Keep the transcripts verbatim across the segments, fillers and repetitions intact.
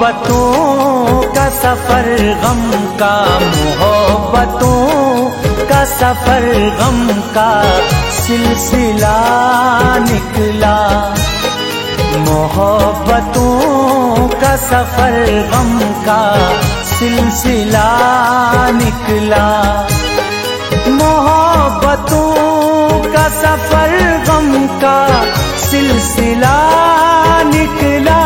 मोहब्बतों का सफर गम का, मोहब्बतों का सफर गम का सिलसिला निकला। मोहब्बतों का सफर गम का सिलसिला निकला। मोहब्बतों का सफर गम का सिलसिला निकला।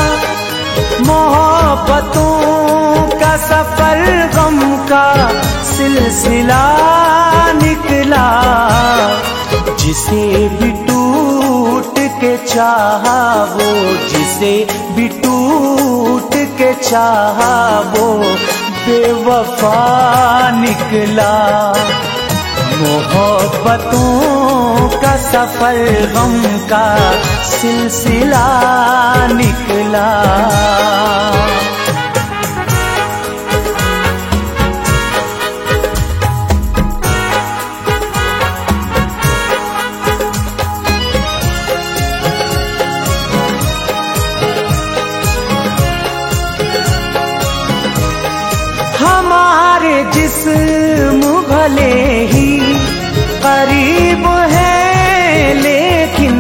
मोहब्बतों का सफर गम का सिलसिला निकला। जिसे भी टूट के चाहा वो, जिसे भी टूट के चाहा वो बेवफा निकला। मोहब्बतों का सफर गम का सिलसिला निकला। हमारे जिस्म भले ही करीब है, लेकिन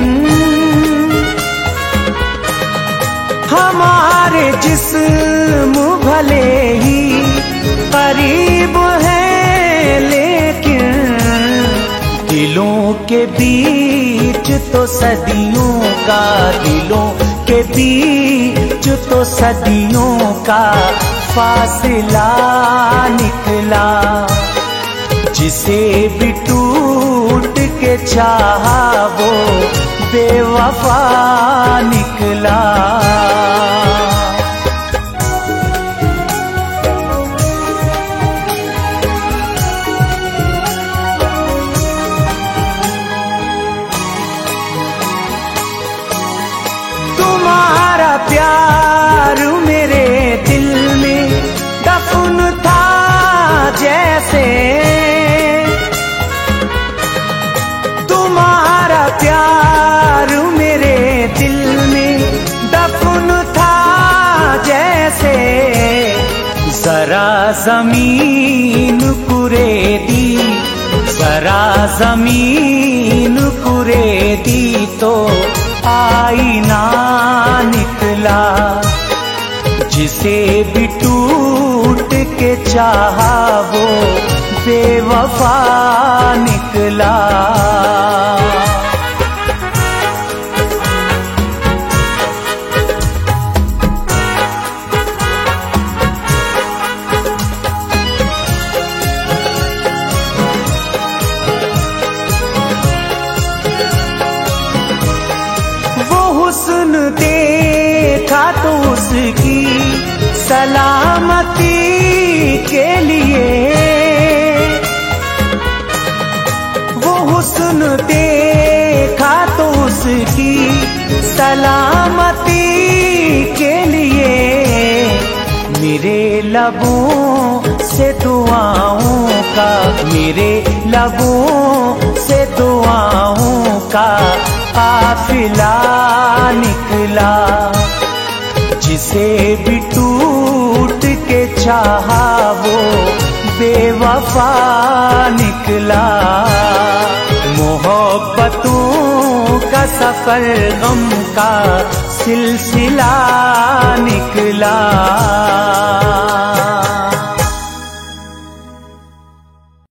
हमारे जिस्म भले ही करीब है, लेकिन दिलों के बीच तो सदियों का, दिलों के बीच तो सदियों का फासिला निकला। जिसे भी टूट के चाहा वो बेवफा निकला। तुम्हारा प्यार मेरे दिल में दफन था जैसे, तुम्हारा प्यार मेरे दिल में दफन था जैसे। जरा जमीन कुरेदी, जरा जमीन कुरेदी तो आईना निकला। जिसे भी टूट के चाहा वो बेवफा निकला। वो हुस्न देखा तो उसकी सलामती के लिए, वो हुस्न देखा तो उसकी सलामती के लिए। मेरे लबों से दुआओं का, मेरे लबों से दुआओं का काफिला निकला। जिसे भी टूट के चाहा वो बेवफा निकला। मोहब्बतों का सफर गम का सिलसिला निकला।